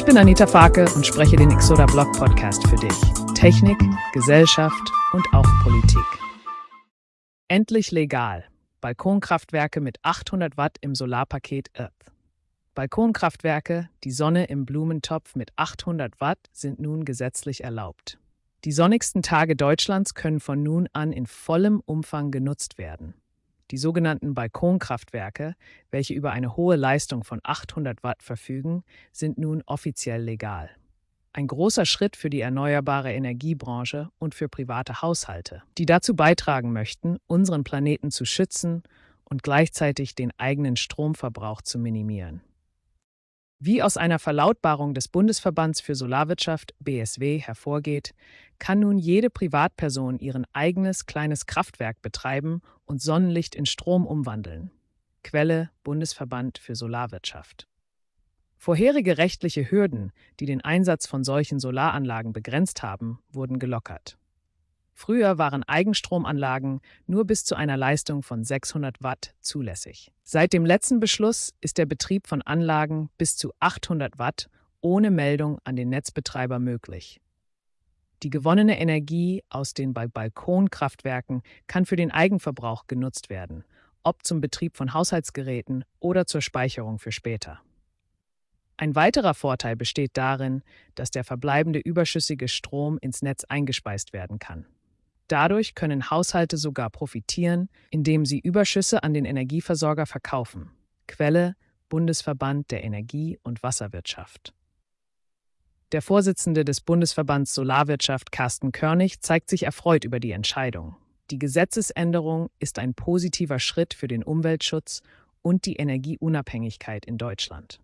bin Anita Farke und spreche den Exoda Blog Podcast für dich. Technik, Gesellschaft und auch Politik. Endlich legal. Balkonkraftwerke mit 800 Watt im Solarpaket Earth. Balkonkraftwerke, die Sonne im Blumentopf mit 800 Watt, sind nun gesetzlich erlaubt. Die sonnigsten Tage Deutschlands können von nun an in vollem Umfang genutzt werden. Die sogenannten Balkonkraftwerke, welche über eine hohe Leistung von 800 Watt verfügen, sind nun offiziell legal. Ein großer Schritt für die erneuerbare Energiebranche und für private Haushalte, die dazu beitragen möchten, unseren Planeten zu schützen und gleichzeitig den eigenen Stromverbrauch zu minimieren. Wie aus einer Verlautbarung des Bundesverbands für Solarwirtschaft (BSW) hervorgeht, kann nun jede Privatperson ihr eigenes kleines Kraftwerk betreiben und Sonnenlicht in Strom umwandeln. Quelle: Bundesverband für Solarwirtschaft. Vorherige rechtliche Hürden, die den Einsatz von solchen Solaranlagen begrenzt haben, wurden gelockert. Früher waren Eigenstromanlagen nur bis zu einer Leistung von 600 Watt zulässig. Seit dem letzten Beschluss ist der Betrieb von Anlagen bis zu 800 Watt ohne Meldung an den Netzbetreiber möglich. Die gewonnene Energie aus den Balkonkraftwerken kann für den Eigenverbrauch genutzt werden, ob zum Betrieb von Haushaltsgeräten oder zur Speicherung für später. Ein weiterer Vorteil besteht darin, dass der verbleibende überschüssige Strom ins Netz eingespeist werden kann. Dadurch können Haushalte sogar profitieren, indem sie Überschüsse an den Energieversorger verkaufen. Quelle: Bundesverband der Energie- und Wasserwirtschaft. Der Vorsitzende des Bundesverbands Solarwirtschaft, Carsten Körnig, zeigt sich erfreut über die Entscheidung. Die Gesetzesänderung ist ein positiver Schritt für den Umweltschutz und die Energieunabhängigkeit in Deutschland.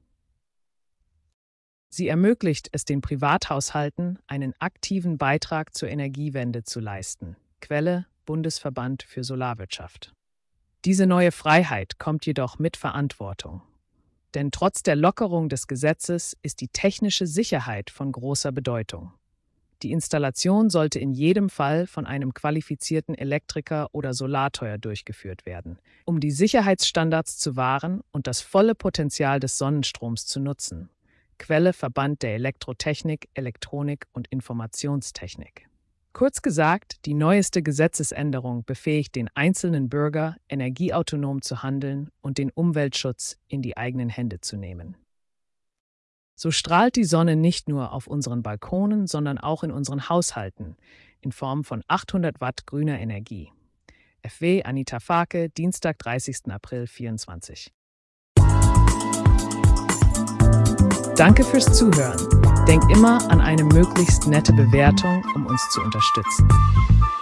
Sie ermöglicht es den Privathaushalten, einen aktiven Beitrag zur Energiewende zu leisten. Quelle: Bundesverband für Solarwirtschaft. Diese neue Freiheit kommt jedoch mit Verantwortung. Denn trotz der Lockerung des Gesetzes ist die technische Sicherheit von großer Bedeutung. Die Installation sollte in jedem Fall von einem qualifizierten Elektriker oder Solarteuer durchgeführt werden, um die Sicherheitsstandards zu wahren und das volle Potenzial des Sonnenstroms zu nutzen. Quelle: Verband der Elektrotechnik, Elektronik und Informationstechnik. Kurz gesagt, die neueste Gesetzesänderung befähigt den einzelnen Bürger, energieautonom zu handeln und den Umweltschutz in die eigenen Hände zu nehmen. So strahlt die Sonne nicht nur auf unseren Balkonen, sondern auch in unseren Haushalten in Form von 800 Watt grüner Energie. FW Anita Farke, Dienstag, 30. April 2024. Danke fürs Zuhören. Denk immer an eine möglichst nette Bewertung, um uns zu unterstützen.